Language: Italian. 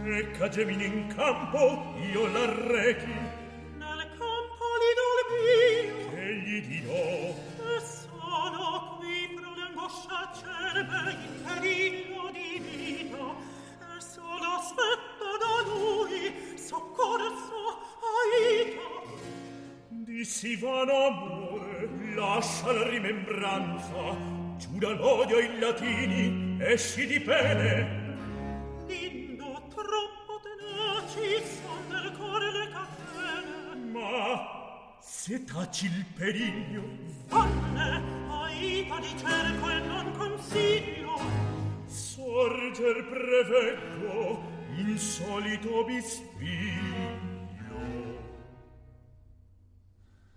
Ecca gemini in campo, io l'arrechi. Nel campo l'idol mio, che gli dirò? e sono qui pro l'angoscia acerbe in pericolo di vita, e solo aspetto da lui soccorso aiuto. Di sì vano amore lascia la rimembranza, giura l'odio ai latini, esci di pene. Lindo troppo tenaci son del cuore le catene. Ma se taci il periglio, vanne aita di cerco e non consiglio. Sorger preveggo insolito bisbiglio.